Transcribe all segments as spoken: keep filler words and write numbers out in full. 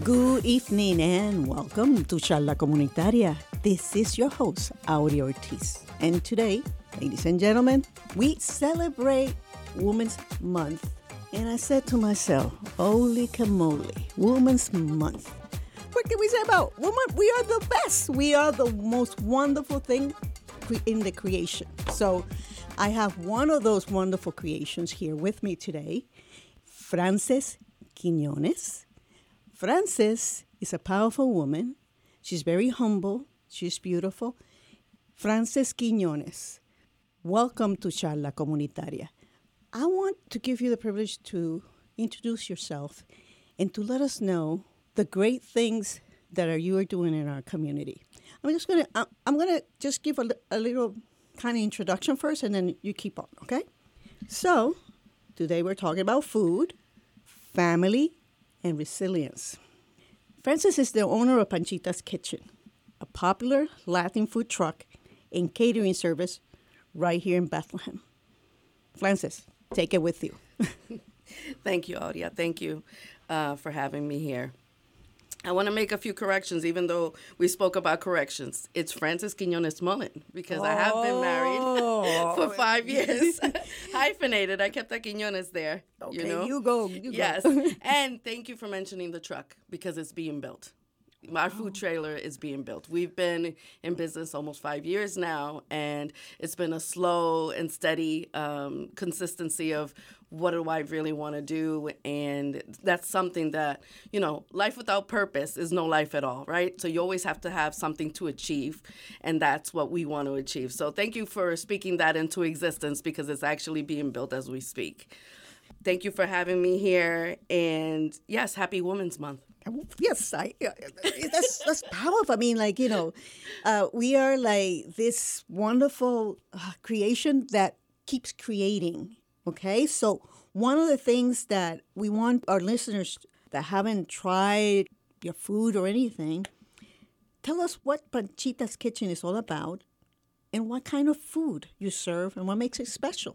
Good evening and welcome to Charla Comunitaria. This is your host, Aurea Ortiz. And today, ladies and gentlemen, we celebrate Women's Month. And I said to myself, holy camole, Women's Month. What can we say about women? We are the best. We are the most wonderful thing in the creation. So I have one of those wonderful creations here with me today, Frances Quiñones. Frances is a powerful woman. She's very humble. She's beautiful. Frances Quiñones, welcome to Charla Comunitaria. I want to give you the privilege to introduce yourself and to let us know the great things that are you are doing in our community. I'm just gonna I'm gonna just give a, a little kind of introduction first, and then you keep on, okay? So today we're talking about food, family, and resilience. Frances is the owner of Panchita's Kitchen, a popular Latin food truck and catering service right here in Bethlehem. Frances, take it with you. Thank you, Aurea. Thank you uh, for having me here. I want to make a few corrections, even though we spoke about corrections. It's Frances Quiñones Mullen, because oh. I have been married for five years. Hyphenated. I kept that Quiñones there. Okay, you know? you go. You yes. go. And thank you for mentioning the truck, because it's being built. Our food trailer is being built. We've been in business almost five years now, and it's been a slow and steady um, consistency of what do I really want to do, and that's something that, you know, life without purpose is no life at all, right? So you always have to have something to achieve, and that's what we want to achieve. So thank you for speaking that into existence, because it's actually being built as we speak. Thank you for having me here, and yes, happy Women's Month. Yes, I, that's that's powerful. I mean, like, you know, uh, we are like this wonderful uh, creation that keeps creating, okay? So one of the things that we want our listeners that haven't tried your food or anything, tell us what Panchita's Kitchen is all about and what kind of food you serve and what makes it special.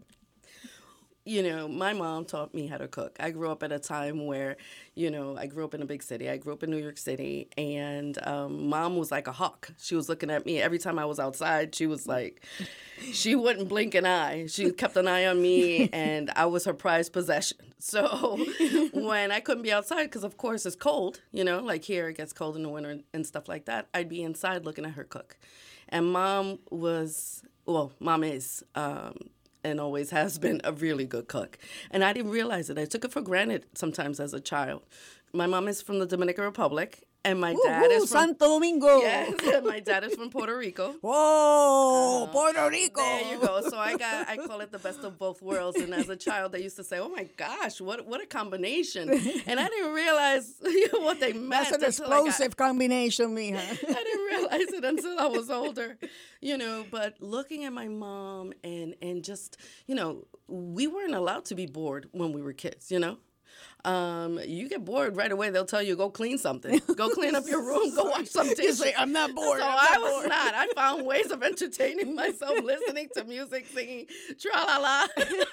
You know, my mom taught me how to cook. I grew up at a time where, you know, I grew up in a big city. I grew up in New York City, and um, mom was like a hawk. She was looking at me every time I was outside. She was like, she wouldn't blink an eye. She kept an eye on me, and I was her prized possession. So when I couldn't be outside, because of course it's cold, you know, like here it gets cold in the winter and stuff like that, I'd be inside looking at her cook. And mom was, well, mom is, um, and always has been a really good cook. And I didn't realize it. I took it for granted sometimes as a child. My mom is from the Dominican Republic, and my ooh, dad ooh, is from... Santo Domingo. Yes, my dad is from Puerto Rico. Whoa, uh, Puerto Rico. There you go. So I got, I call it the best of both worlds. And as a child, they used to say, oh my gosh, what what a combination. And I didn't realize what they meant. That's an explosive got, combination, mija. I didn't realize it until I was older, you know. But looking at my mom and, and just, you know, we weren't allowed to be bored when we were kids, you know. Um, you get bored right away, they'll tell you, go clean something. Go clean up your room. Go watch some T V. You say, I'm not bored. So I'm not I was bored. not. I found ways of entertaining myself, listening to music, singing, tra-la-la.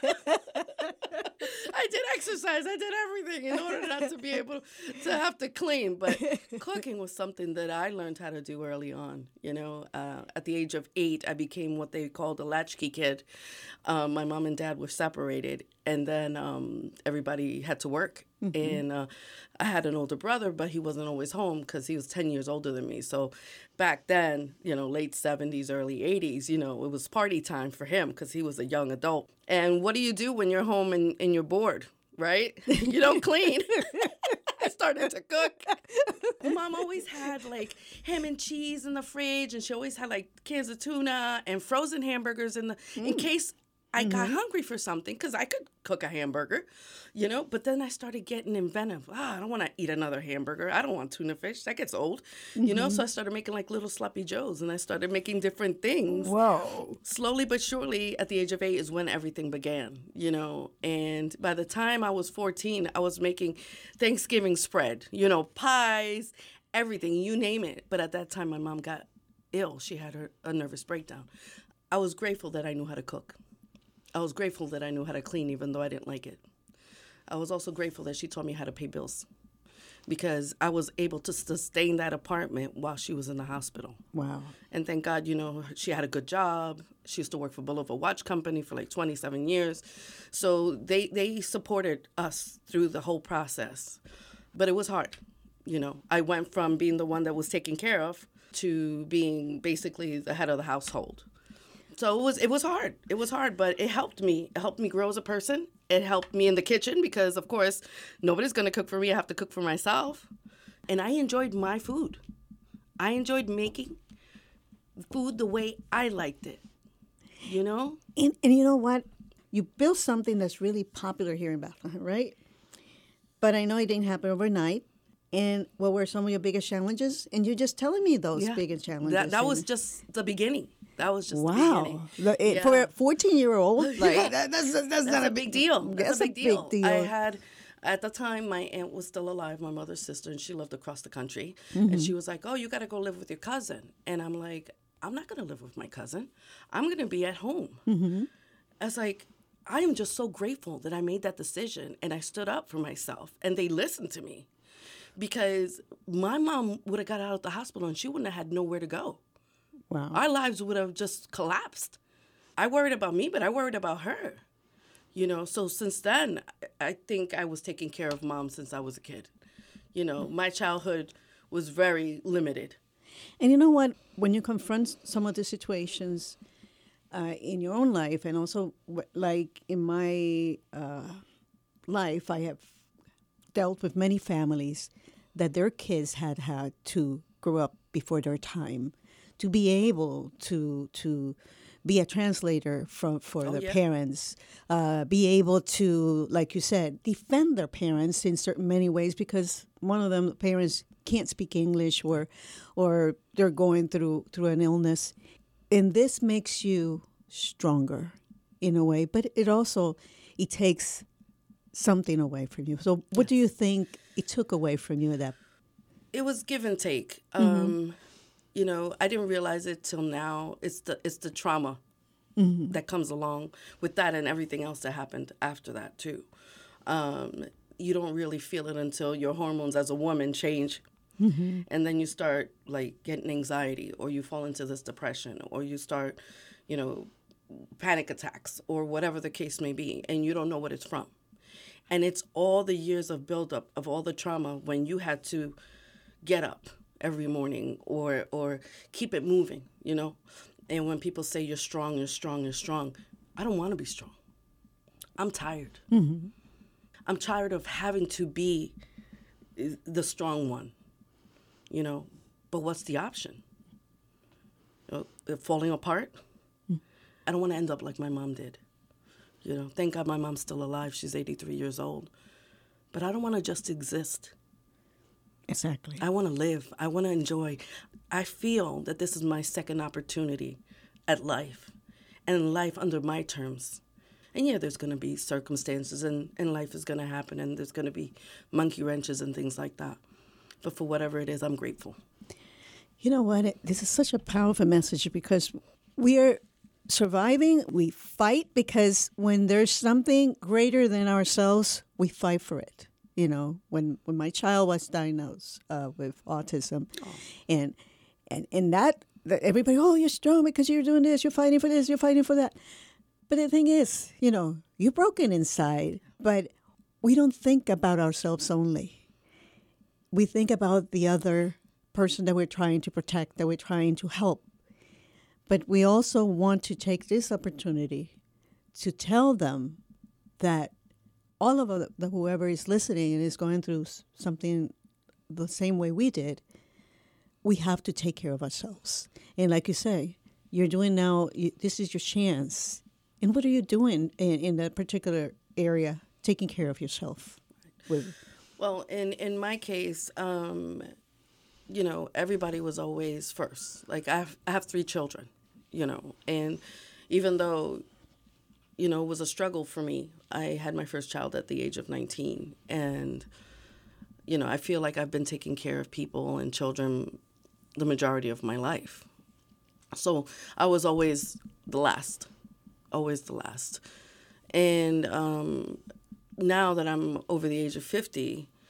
I did exercise. I did everything in order not to be able to have to clean. But cooking was something that I learned how to do early on. You know, uh, at the age of eight, I became what they called a latchkey kid. Um, my mom and dad were separated, and then um, everybody had to work. Mm-hmm. And uh, I had an older brother, but he wasn't always home because he was ten years older than me. So back then, you know, late seventies, early eighties, you know, it was party time for him because he was a young adult. And what do you do when you're home and, and you're bored, right? You don't clean. I started to cook. Mom always had like ham and cheese in the fridge, and she always had like cans of tuna and frozen hamburgers in the mm. in case I mm-hmm. got hungry for something, because I could cook a hamburger, you know. But then I started getting inventive. Ah, I don't want to eat another hamburger. I don't want tuna fish. That gets old, mm-hmm. you know. So I started making like little sloppy joes, and I started making different things. Whoa. Slowly but surely, at the age of eight is when everything began, you know. And by the time I was fourteen, I was making Thanksgiving spread, you know, pies, everything, you name it. But at that time, my mom got ill. She had her a nervous breakdown. I was grateful that I knew how to cook. I was grateful that I knew how to clean, even though I didn't like it. I was also grateful that she taught me how to pay bills. because I was able to sustain that apartment while she was in the hospital. Wow. And thank God, you know, she had a good job. She used to work for Bulova Watch Company for like twenty-seven years. So they, they supported us through the whole process. But it was hard. You know, I went from being the one that was taken care of to being basically the head of the household. So it was it was hard. It was hard, but it helped me. It helped me grow as a person. It helped me in the kitchen because, of course, nobody's going to cook for me. I have to cook for myself. And I enjoyed my food. I enjoyed making food the way I liked it, you know? And, and you know what? You built something that's really popular here in Bethlehem, right? But I know it didn't happen overnight. And what were some of your biggest challenges? And you're just telling me those Yeah. biggest challenges. That, that and- was just the beginning. That was just wow. the beginning. The- it- Yeah. For a fourteen-year-old, like, Yeah. that, that's, that's, That's not a big deal. That's, That's a big deal. big deal. I had, at the time, my aunt was still alive, my mother's sister, and she lived across the country. Mm-hmm. And she was like, oh, you got to go live with your cousin. And I'm like, I'm not going to live with my cousin. I'm going to be at home. Mm-hmm. I was like, I am just so grateful that I made that decision and I stood up for myself and they listened to me. Because my mom would have got out of the hospital and she wouldn't have had nowhere to go. Wow. Our lives would have just collapsed. I worried about me, but I worried about her. You know, so since then, I I think I was taking care of mom since I was a kid. You know, my childhood was very limited. And you know what? When you confront some of the situations uh, in your own life, and also w- like in my uh, life, I have dealt with many families that their kids had had to grow up before their time, to be able to to be a translator from for Oh, their yeah. parents, uh, be able to, like you said, defend their parents in certain many ways because one of them, the parents can't speak English or or they're going through through an illness. And this makes you stronger in a way, but it also it takes something away from you. So what do you think it took away from you that It was give and take. Mm-hmm. Um, you know, I didn't realize it till now. It's the it's the trauma Mm-hmm. that comes along with that and everything else that happened after that too. Um, you don't really feel it until your hormones as a woman change. Mm-hmm. And then you start like getting anxiety or you fall into this depression or you start, you know, panic attacks or whatever the case may be and you don't know what it's from. And it's all the years of buildup of all the trauma when you had to get up every morning or or keep it moving, you know? And when people say you're strong, you're strong, you're strong, I don't want to be strong. I'm tired. Mm-hmm. I'm tired of having to be the strong one, you know? But what's the option? You know, falling apart? I don't want to end up like my mom did. You know, thank God my mom's still alive. She's eighty-three years old. But I don't want to just exist. exactly? I want to live. I want to enjoy. I feel that this is my second opportunity at life and life under my terms. And yeah, there's going to be circumstances and, and life is going to happen and there's going to be monkey wrenches and things like that. But for whatever it is, I'm grateful. You know what? It- This is such a powerful message because we are surviving. We fight because when there's something greater than ourselves, we fight for it. You know, when, when my child was diagnosed uh, with autism, and and and that, that everybody, oh, you're strong because you're doing this, you're fighting for this, you're fighting for that. But the thing is, you know, you're broken inside, but we don't think about ourselves only. We think about the other person that we're trying to protect, that we're trying to help. But we also want to take this opportunity to tell them that all of the, the whoever is listening and is going through s- something the same way we did, we have to take care of ourselves. And like you say, you're doing now, you, this is your chance. And what are you doing in, in that particular area, taking care of yourself? With, Well, in, in my case, um, you know, everybody was always first. Like, I have, I have three children, you know, and even though, you know, it was a struggle for me, I had my first child at the age of nineteen. And, you know, I feel like I've been taking care of people and children the majority of my life. So I was always the last, always the last. And um, now that I'm over the age of fifty,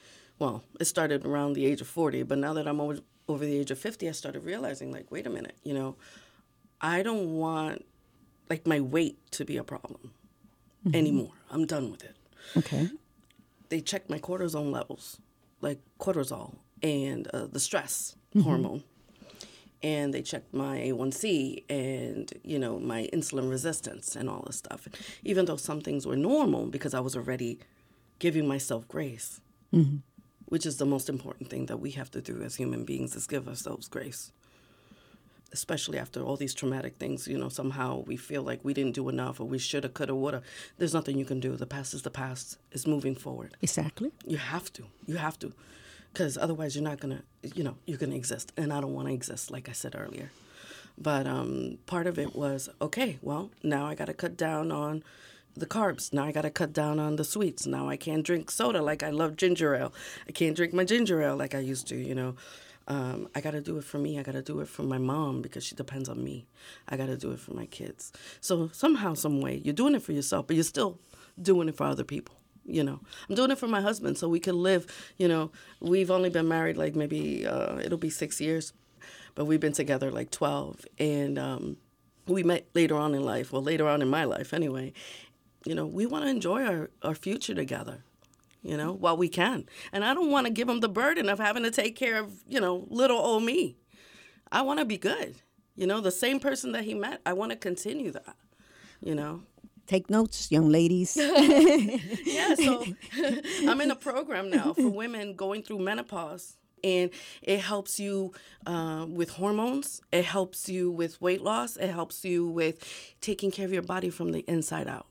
well, it started around the age of forty, but now that I'm over, over the age of fifty, I started realizing, like, wait a minute, you know, I don't want, like, my weight to be a problem mm-hmm. anymore. I'm done with it. Okay. They checked my cortisone levels, like cortisol and uh, the stress mm-hmm. hormone. And they checked my A one C and, you know, my insulin resistance and all this stuff. Even though some things were normal because I was already giving myself grace, mm-hmm. which is the most important thing that we have to do as human beings is give ourselves grace. Especially after all these traumatic things, you know, somehow we feel like we didn't do enough or we shoulda, coulda, woulda. There's nothing you can do. The past is the past. It's moving forward. Exactly. You have to. You have to. Because otherwise you're not going to, you know, you're going to exist. And I don't want to exist, like I said earlier. But um, part of it was, okay, well, now I got to cut down on the carbs. Now I got to cut down on the sweets. Now I can't drink soda like I love ginger ale. I can't drink my ginger ale like I used to, you know. Um, I got to do it for me. I got to do it for my mom because she depends on me. I got to do it for my kids. So somehow, some way, you're doing it for yourself, but you're still doing it for other people. You know, I'm doing it for my husband so we can live, you know, we've only been married like maybe, uh, it'll be six years, but we've been together like twelve. And um, we met later on in life, well, later on in my life anyway. You know, we want to enjoy our, our future together, you know, while we can. And I don't want to give him the burden of having to take care of, you know, little old me. I want to be good. You know, the same person that he met, I want to continue that, you know. Take notes, young ladies. Yeah, so I'm in a program now for women going through menopause. And it helps you uh, with hormones. It helps you with weight loss. It helps you with taking care of your body from the inside out.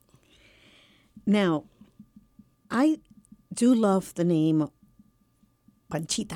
Now, I do love the name Panchita.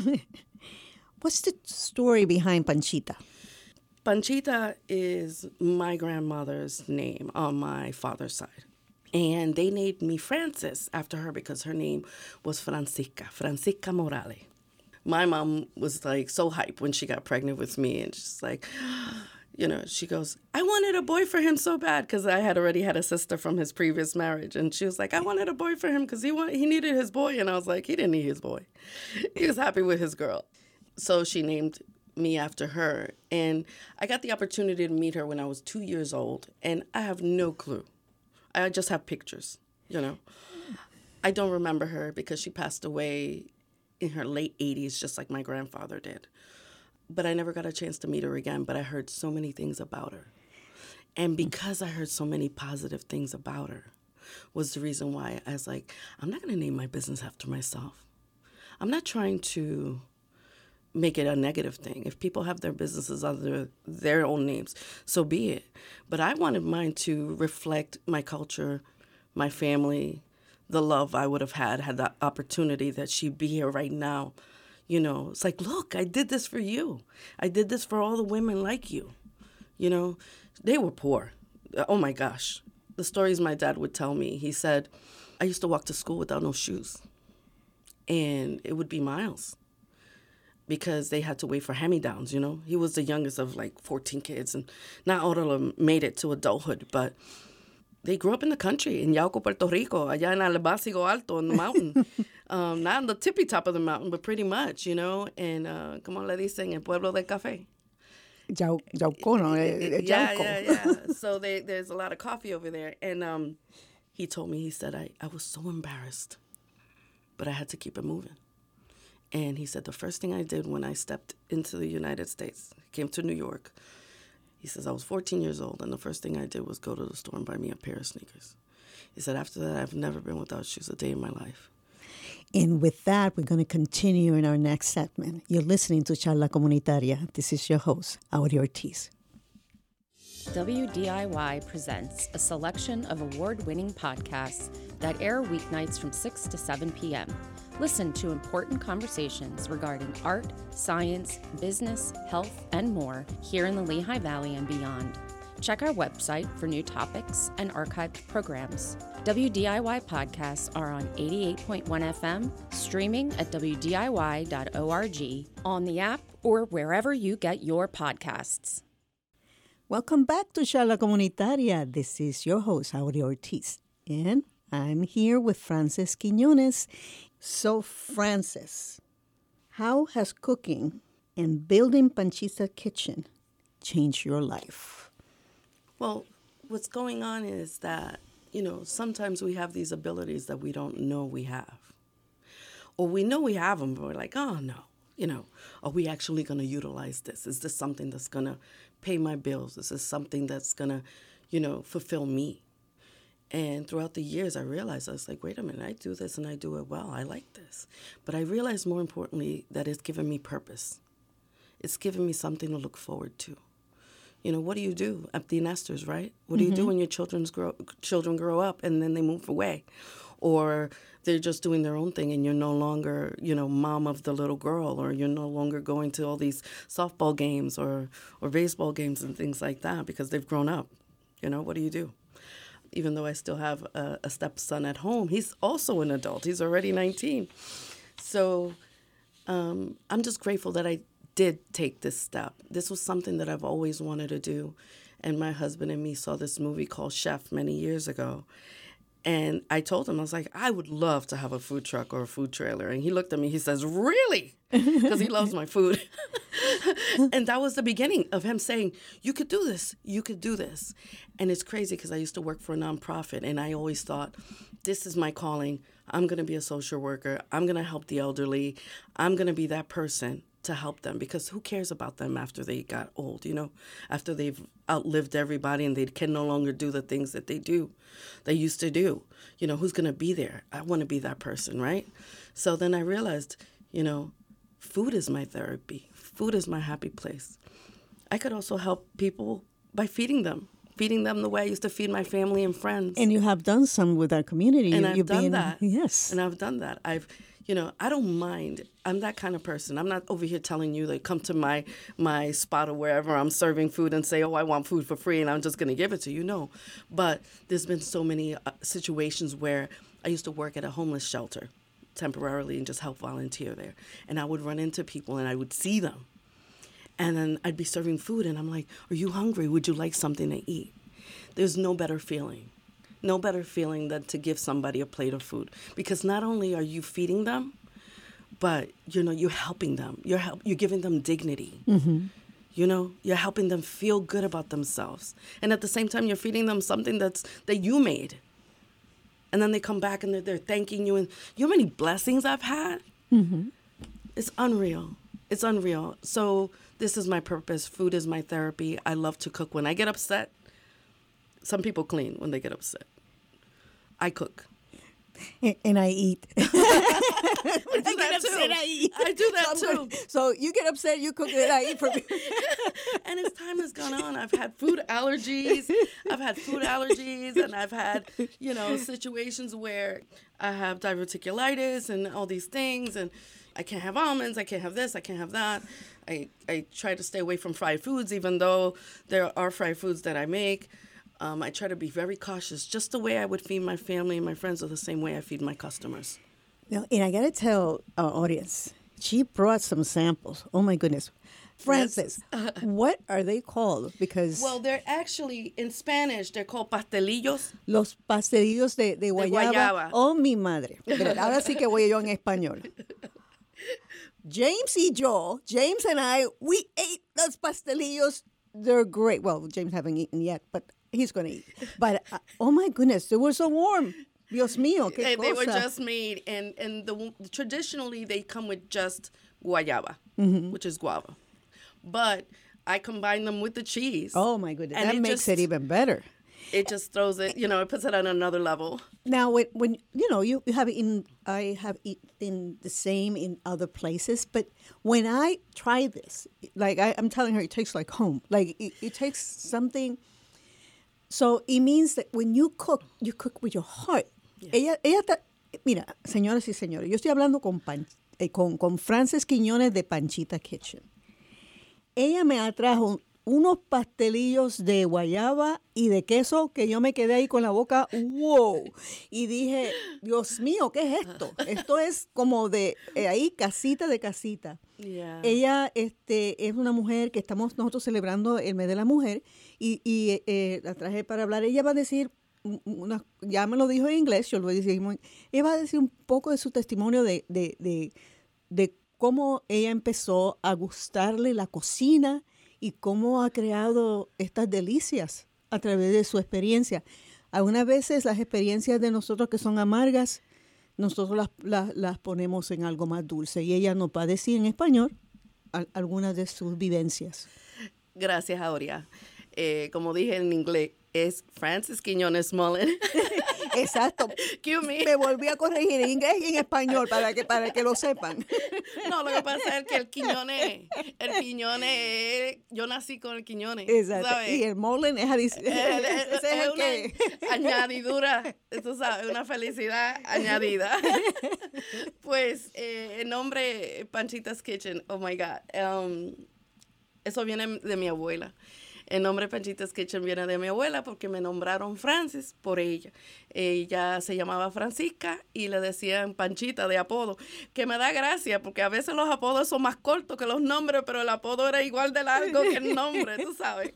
What's the story behind Panchita? Panchita is my grandmother's name on my father's side. And they named me Frances after her because her name was Francisca, Francisca Morales. My mom was like so hyped when she got pregnant with me. And she's like, you know, she goes, I wanted a boy for him so bad because I had already had a sister from his previous marriage. And she was like, I wanted a boy for him because he, want- he needed his boy. And I was like, he didn't need his boy. He was happy with his girl. So she named me after her. And I got the opportunity to meet her when I was two years old. And I have no clue. I just have pictures, you know. I don't remember her because she passed away in her late eighties, just like my grandfather did. But I never got a chance to meet her again. But I heard so many things about her. And because I heard so many positive things about her was the reason why I was like, I'm not going to name my business after myself. I'm not trying to make it a negative thing. If people have their businesses under their own names, so be it. But I wanted mine to reflect my culture, my family, the love I would have had, had that opportunity that she'd be here right now. You know, it's like, look, I did this for you. I did this for all the women like you. You know, they were poor. Oh my gosh. The stories my dad would tell me, he said, I used to walk to school without no shoes. And it would be miles. Because they had to wait for hand-me-downs, you know. He was the youngest of, like, fourteen kids, and not all of them made it to adulthood, but they grew up in the country, in Yauco, Puerto Rico, allá en El Básico Alto, in the mountain. um, not on the tippy top of the mountain, but pretty much, you know. And, uh, como le dicen, el pueblo del café. Yau- Yauco, no? Eh, Yeah, Yauco. yeah, yeah. So they, there's a lot of coffee over there. And um, he told me, he said, I, I was so embarrassed, but I had to keep it moving. And he said, the first thing I did when I stepped into the United States, came to New York, he says, I was fourteen years old, and the first thing I did was go to the store and buy me a pair of sneakers. He said, after that, I've never been without shoes a day in my life. And with that, we're going to continue in our next segment. You're listening to Charla Comunitaria. This is your host, Auri Ortiz. W D I Y presents a selection of award-winning podcasts that air weeknights from six to seven p.m. Listen to important conversations regarding art, science, business, health, and more here in the Lehigh Valley and beyond. Check our website for new topics and archived programs. W D I Y podcasts are on eighty-eight point one F M, streaming at w d i y dot org, on the app, or wherever you get your podcasts. Welcome back to Charla Comunitaria. This is your host, Auri Ortiz. And I'm here with Frances Quiñones. So, Frances, how has cooking and building Panchita Kitchen changed your life? Well, what's going on is that, you know, sometimes we have these abilities that we don't know we have. Or we know we have them, but we're like, oh, no. You know, are we actually going to utilize this? Is this something that's going to pay my bills? Is this something that's going to, you know, fulfill me? And throughout the years, I realized, I was like, wait a minute, I do this and I do it well. I like this. But I realized more importantly that it's given me purpose. It's given me something to look forward to. You know, what do you do? Empty nesters, right? What do mm-hmm. you do when your children's grow, children grow up and then they move away? Or they're just doing their own thing and you're no longer, you know, mom of the little girl, or you're no longer going to all these softball games or, or baseball games and things like that because they've grown up. You know, what do you do? Even though I still have a, a stepson at home, he's also an adult. He's already nineteen. So um, I'm just grateful that I did take this step. This was something that I've always wanted to do. And my husband and me saw this movie called Chef many years ago. And I told him, I was like, I would love to have a food truck or a food trailer. And he looked at me, he says, really? Because he loves my food. And that was the beginning of him saying, you could do this, you could do this. And it's crazy because I used to work for a nonprofit and I always thought, this is my calling. I'm going to be a social worker. I'm going to help the elderly. I'm going to be that person to help them, because who cares about them after they got old, you know, after they've outlived everybody and they can no longer do the things that they do, they used to do. You know, who's going to be there? I want to be that person, right? So then I realized, you know, food is my therapy. Food is my happy place. I could also help people by feeding them, feeding them the way I used to feed my family and friends. And you have done some with our community. And you, I've you've done been, that. Yes. And I've done that. I've, you know, I don't mind. I'm that kind of person. I'm not over here telling you, like, come to my my spot or wherever I'm serving food and say, oh, I want food for free and I'm just going to give it to you. No. But there's been so many uh, situations where I used to work at a homeless shelter temporarily and just help volunteer there. And I would run into people and I would see them. And then I'd be serving food and I'm like, are you hungry? Would you like something to eat? There's no better feeling. No better feeling than to give somebody a plate of food, because not only are you feeding them, but you know you're helping them. You're help, you're giving them dignity. Mm-hmm. You know, you're helping them feel good about themselves, and at the same time, you're feeding them something that's that you made. And then they come back and they're, they're thanking you, and you know how many blessings I've had. Mm-hmm. It's unreal. It's unreal. So this is my purpose. Food is my therapy. I love to cook. When I get upset, some people clean when they get upset. I cook. And, and I eat. I do I that get upset, too. I eat. I do that so, too. So you get upset, you cook it, I eat for me. And as time has gone on, I've had food allergies. I've had food allergies, and I've had, you know, situations where I have diverticulitis and all these things, and I can't have almonds, I can't have this, I can't have that. I, I try to stay away from fried foods, even though there are fried foods that I make. Um, I try to be very cautious, just the way I would feed my family and my friends, or the same way I feed my customers. Now, and I got to tell our audience, she brought some samples. Oh, my goodness. Frances, yes. What are they called? Because well, they're actually, in Spanish, they're called pastelillos. Los pastelillos de, de, guayaba. de guayaba. Oh, mi madre. Ahora sí que voy yo en español. James y yo, James and I, we ate those pastelillos. They're great. Well, James haven't eaten yet, but he's going to eat. But, uh, oh, my goodness, they were so warm. Dios mío, qué they, cosa. They were just made, and, and the, traditionally they come with just guayaba, mm-hmm. which is guava. But I combine them with the cheese. Oh, my goodness. That makes just, it even better. It just throws it, you know, it puts it on another level. Now, when, when you know, you, you have eaten, I have eaten the same in other places, but when I try this, like I, I'm telling her, it tastes like home. Like it, it tastes something. So it means that when you cook, you cook with your heart. Yeah. Ella, ella ta, mira, señoras y señores, yo estoy hablando con, Pan, eh, con, con Frances Quiñones de Panchita Kitchen. Ella me atrajo unos pastelillos de guayaba y de queso que yo me quedé ahí con la boca, wow. Y dije, Dios mío, ¿qué es esto? Esto es como de eh, ahí, casita de casita. Yeah. Ella este, es una mujer que estamos nosotros celebrando el mes de la mujer y, y eh, la traje para hablar. Ella va a decir una, ya me lo dijo en inglés, yo lo decimos, ella va a decir un poco de su testimonio de, de, de, de cómo ella empezó a gustarle la cocina y cómo ha creado estas delicias a través de su experiencia. Algunas veces las experiencias de nosotros que son amargas, nosotros las, las, las ponemos en algo más dulce y ella nos va a decir en español a, algunas de sus vivencias. Gracias, Aurea. Eh, como dije en inglés, es Frances Quiñones Mullen. Exacto. Me. me volví a corregir en inglés y en español para que para que lo sepan. No, lo que pasa es que el Quiñones, el Quiñones, yo nací con el Quiñones. Exacto. ¿Sabes? Y el Mullen es adicional. Es, es, es una que... añadidura, tú sabes, una felicidad añadida. Pues eh, el nombre Panchita's Kitchen, oh my God, um, eso viene de mi abuela. El nombre Panchita's Kitchen viene de mi abuela porque me nombraron Frances por ella. Ella se llamaba Francisca y le decían Panchita de apodo, que me da gracia porque a veces los apodos son más cortos que los nombres, pero el apodo era igual de largo que el nombre, tú sabes.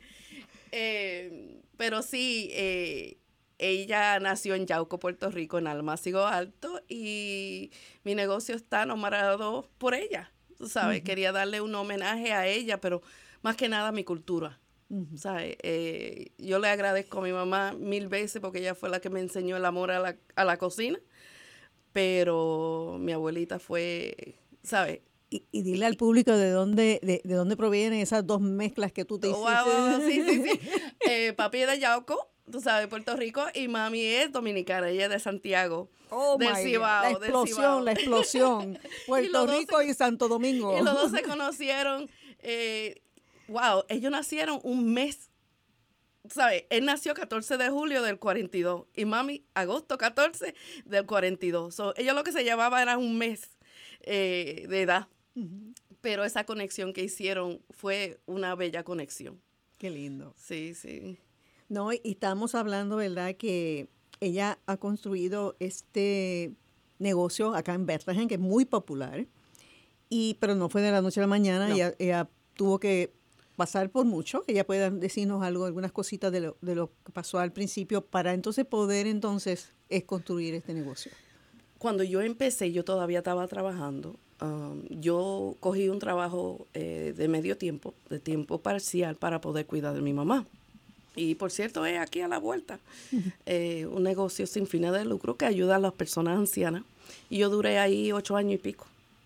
Eh, pero sí, eh, ella nació en Yauco, Puerto Rico, en Almácigo Alto, y mi negocio está nombrado por ella, tú sabes. Uh-huh. Quería darle un homenaje a ella, pero más que nada a mi cultura. Uh-huh. ¿Sabes? Eh, yo le agradezco a mi mamá mil veces porque ella fue la que me enseñó el amor a la, a la cocina, pero mi abuelita fue, ¿sabes? Y, y dile al público de dónde de, de dónde provienen esas dos mezclas que tú te hiciste. Wow, wow, sí, sí, sí. Eh, papi es de Yauco, tú sabes, Puerto Rico, y mami es dominicana, ella es de Santiago. Oh, del my Cibao, God. La explosión, la explosión. Puerto y Rico se, y Santo Domingo. Y los dos se conocieron. Eh, wow, ellos nacieron un mes, ¿sabes? Él nació catorce de julio del cuarenta y dos y mami agosto catorce del cuarenta y dos. So, ellos lo que se llevaba era un mes eh, de edad. Uh-huh. Pero esa conexión que hicieron fue una bella conexión. Qué lindo. Sí, sí. No, y estamos hablando, ¿verdad?, que ella ha construido este negocio acá en Bethlehem, que es muy popular, y pero no fue de la noche a la mañana. No. Ella, ella tuvo que pasar por mucho, que ella pueda decirnos algo, algunas cositas de lo, de lo que pasó al principio para entonces poder entonces es construir este negocio. Cuando yo empecé, yo todavía estaba trabajando. Um, yo cogí un trabajo eh, de medio tiempo, de tiempo parcial, para poder cuidar de mi mamá. Y por cierto, es aquí a la vuelta, uh-huh. eh, un negocio sin fines de lucro que ayuda a las personas ancianas. Y yo duré ahí ocho años y pico.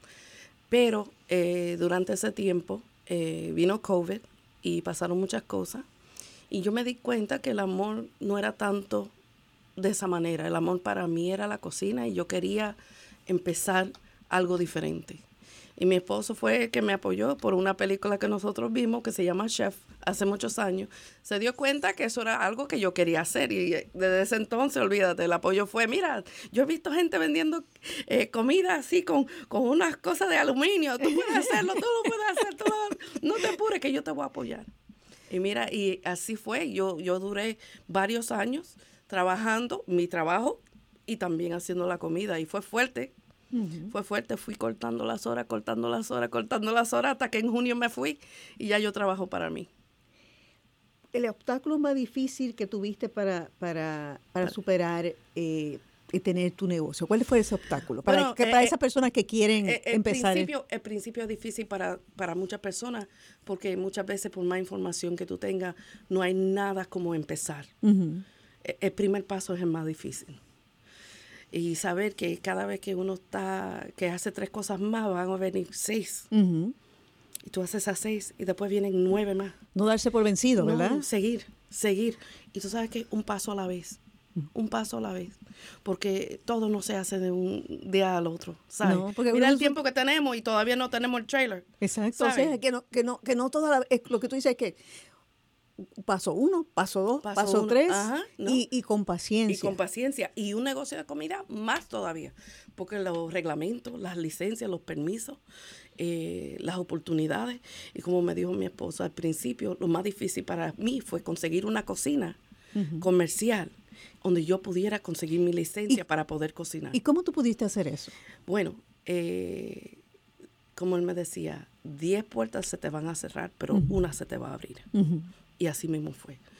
Pero eh, durante ese tiempo eh, vino COVID y pasaron muchas cosas. Y yo me di cuenta que el amor no era tanto de esa manera. El amor para mí era la cocina y yo quería empezar algo diferente. Y mi esposo fue el que me apoyó por una película que nosotros vimos que se llama Chef hace muchos años. Se dio cuenta que eso era algo que yo quería hacer y desde ese entonces, olvídate, el apoyo fue, mira, yo he visto gente vendiendo eh, comida así con, con unas cosas de aluminio, tú puedes hacerlo, tú lo puedes hacer, tú lo, no te apures que yo te voy a apoyar. Y mira, y así fue, yo, yo duré varios años trabajando mi trabajo y también haciendo la comida y fue fuerte. Uh-huh. Fue fuerte, fui cortando las horas, cortando las horas, cortando las horas, hasta que en junio me fui y ya yo trabajo para mí. ¿El obstáculo más difícil que tuviste para, para, para superar eh, y tener tu negocio? ¿Cuál fue ese obstáculo? Para, bueno, que, para eh, esas personas que quieren eh, el empezar. Principio, el principio es difícil para, para muchas personas porque muchas veces por más información que tú tengas, no hay nada como empezar. Uh-huh. El, el primer paso es el más difícil. Y saber que cada vez que uno está, que hace tres cosas más, van a venir seis. Uh-huh. Y tú haces esas seis y después vienen nueve más. No darse por vencido, ¿verdad? No, seguir, seguir. Y tú sabes que un paso a la vez, uh-huh. un paso a la vez. Porque todo no se hace de un día al otro, ¿sabes? No, porque mira el tiempo son... que tenemos y todavía no tenemos el trailer. Exacto. ¿Sabes? O sea, que no, que no, que no toda la, lo que tú dices es que paso uno, paso dos, paso, paso uno, tres, ajá, ¿no? y, y con paciencia. Y con paciencia. Y un negocio de comida más todavía, porque los reglamentos, las licencias, los permisos, eh, las oportunidades. Y como me dijo mi esposa al principio, lo más difícil para mí fue conseguir una cocina uh-huh. comercial donde yo pudiera conseguir mi licencia ¿Y, para poder cocinar. ¿Y cómo tú pudiste hacer eso? Bueno, eh, como él me decía, diez puertas se te van a cerrar, pero uh-huh. una se te va a abrir. Uh-huh. Y así mismo fue.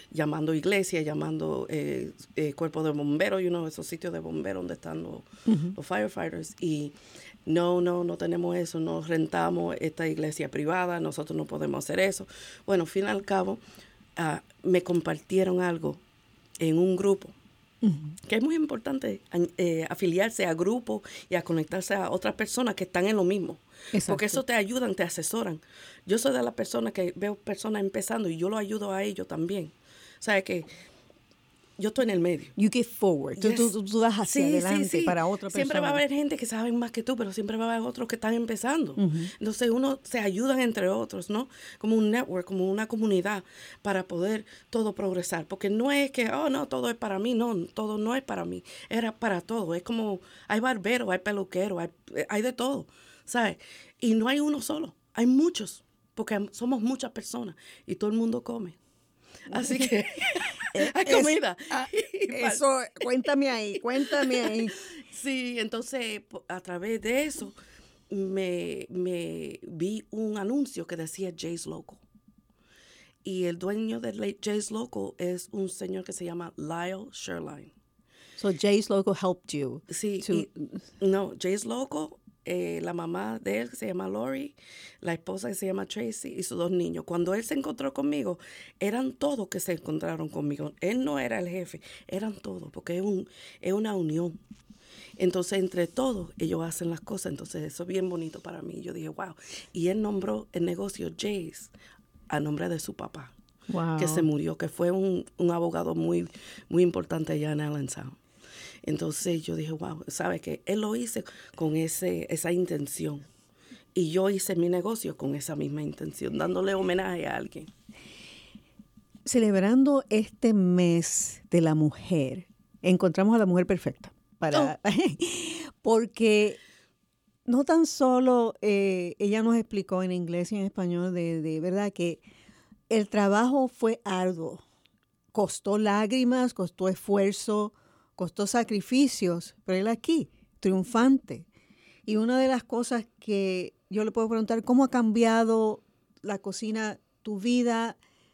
llamando iglesias, llamando eh, eh, cuerpos de bomberos, you know, esos sitios de bomberos donde están los, uh-huh. los firefighters. Y no, no, no tenemos eso, no rentamos esta iglesia privada, nosotros no podemos hacer eso. Bueno, al fin y al cabo, uh, me compartieron algo en un grupo, uh-huh. que es muy importante eh, afiliarse a grupos y a conectarse a otras personas que están en lo mismo. Exacto. Porque eso te ayudan, te asesoran. Yo soy de las personas que veo personas empezando y yo lo ayudo a ellos también. O sea, que yo estoy en el medio. You give forward. Yes. Tú, tú, tú das hacia sí, adelante sí, sí. para otra persona. Siempre va a haber gente que sabe más que tú, pero siempre va a haber otros que están empezando. Uh-huh. Entonces uno se ayudan entre otros, ¿no? Como un network, como una comunidad para poder todo progresar. Porque no es que, oh, no, todo es para mí. No, todo no es para mí. Era para todo. Es como, hay barberos, hay peluqueros, hay, hay de todo, ¿sabes? Y no hay uno solo. Hay muchos. Porque somos muchas personas y todo el mundo come. Así que hay comida. Es, eso, cuéntame ahí, cuéntame ahí. Sí, entonces a través de eso me, me vi un anuncio que decía Jay's Local. Y el dueño de Jay's Local es un señor que se llama Lyle Sherline. So Jay's Local helped you. Sí, to... y, no, Jay's Local. Eh, la mamá de él, que se llama Lori, la esposa que se llama Tracy y sus dos niños. Cuando él se encontró conmigo, eran todos que se encontraron conmigo. Él no era el jefe, eran todos, porque es, un, es una unión. Entonces, entre todos, ellos hacen las cosas. Entonces, eso es bien bonito para mí. Yo dije, wow. Y él nombró el negocio Jay's a nombre de su papá, wow. que se murió, que fue un, un abogado muy, muy importante allá en Allentown. Entonces yo dije, wow, ¿sabes qué? Él lo hizo con ese, esa intención. Y yo hice mi negocio con esa misma intención, dándole homenaje a alguien. Celebrando este mes de la mujer, encontramos a la mujer perfecta. Para, oh. Porque no tan solo eh, ella nos explicó en inglés y en español de, de verdad que el trabajo fue arduo. Costó lágrimas, costó esfuerzo, costó sacrificios, pero él aquí, triunfante. Y una de las cosas que yo le puedo preguntar, ¿cómo ha cambiado la cocina tu vida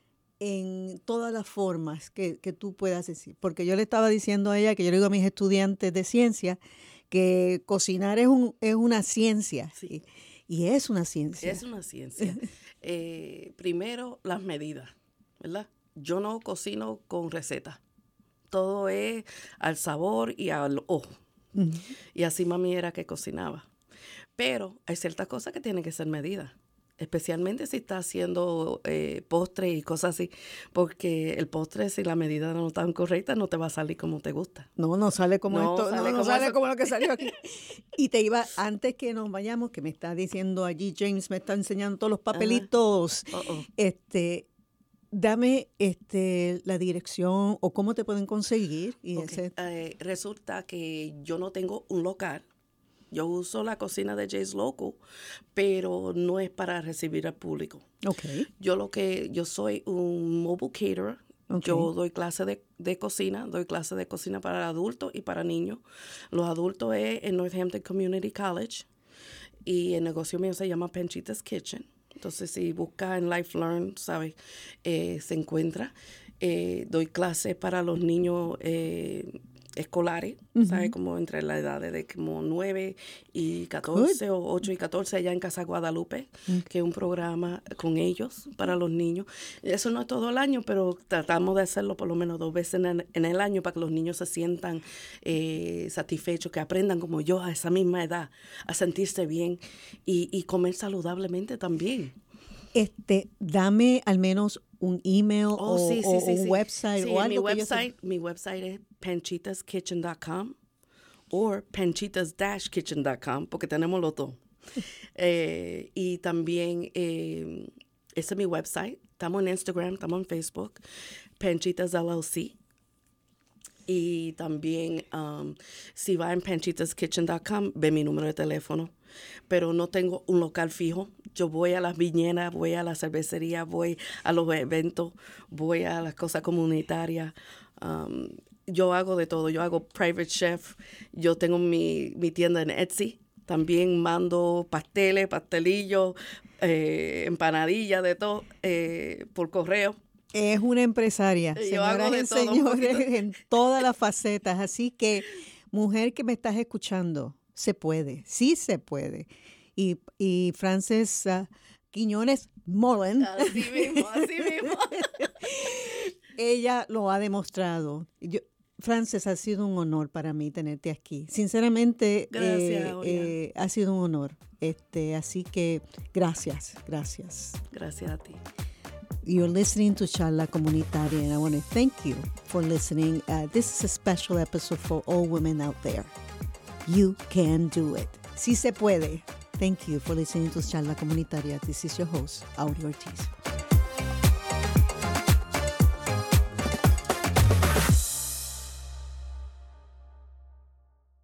en todas las formas que, que tú puedas decir? Porque yo le estaba diciendo a ella, que yo le digo a mis estudiantes de ciencia, que cocinar es, un, es una ciencia. Sí. Y, y es una ciencia. Es una ciencia. eh, primero, las medidas, ¿verdad? Yo no cocino con recetas. Todo es al sabor y al ojo. Uh-huh. Y así mami era que cocinaba. Pero hay ciertas cosas que tienen que ser medidas. Especialmente si está haciendo eh, postre y cosas así. Porque el postre, si la medida no está correcta, no te va a salir como te gusta. No, no sale como no esto. Sale no, no como sale eso. como lo que salió aquí. Y te iba, antes que nos vayamos, que me está diciendo allí, James me está enseñando todos los papelitos. Uh-huh. Uh-uh. Este... Dame este, la dirección o cómo te pueden conseguir. Y okay. ese... eh, resulta que yo no tengo un local. Yo uso la cocina de Jay's Local, pero no es para recibir al público. Okay. Yo lo que yo soy un mobile caterer. Okay. Yo doy clase de, de cocina, doy clase de cocina para adultos y para niños. Los adultos es en Northampton Community College y el negocio mío se llama Panchitas Kitchen. Entonces, si buscas en Life Learn, ¿sabes? Eh, se encuentra. Eh, doy clases para los niños eh, escolares, uh-huh. ¿sabes? Como entre la edad de como nueve y catorce Good. O ocho y catorce allá en Casa Guadalupe, okay. que es un programa con ellos para los niños. Eso no es todo el año, pero tratamos de hacerlo por lo menos dos veces en el, en el año para que los niños se sientan eh, satisfechos, que aprendan como yo a esa misma edad, a sentirse bien y, y comer saludablemente también. Este, dame al menos un email oh, o, sí, sí, o sí, un sí. website sí, o algo. Mi que website, yo mi website es panchitas kitchen dot com o panchitas kitchen dot com porque tenemos los dos. eh, y también, eh, ese es mi website. Estamos en Instagram, estamos en Facebook, Panchitas L L C. Y también, um, si va en panchitas kitchen dot com, ve mi número de teléfono. Pero no tengo un local fijo. Yo voy a las viñedas, voy a la cervecería, voy a los eventos, voy a las cosas comunitarias. Um, yo hago de todo. Yo hago private chef. Yo tengo mi, mi tienda en Etsy. También mando pasteles, pastelillos, eh, empanadillas, de todo, eh, por correo. Es una empresaria, Yo hago señoras de y todo un señores, poquito. en todas las facetas. Así que, mujer que me estás escuchando, se puede, sí se puede. Y, y Frances uh, Quiñones Mullen, Así mismo, así mismo. ella lo ha demostrado. Yo, Frances, ha sido un honor para mí tenerte aquí. Sinceramente, Gracias, eh, Aurea. eh, ha sido un honor. Este, así que gracias, gracias. Gracias a ti. You're listening to Charla Comunitaria, and I want to thank you for listening. Uh, this is a special episode for all women out there. You can do it. Sí se puede. Thank you for listening to Charla Comunitaria. This is your host, Aurea Ortiz.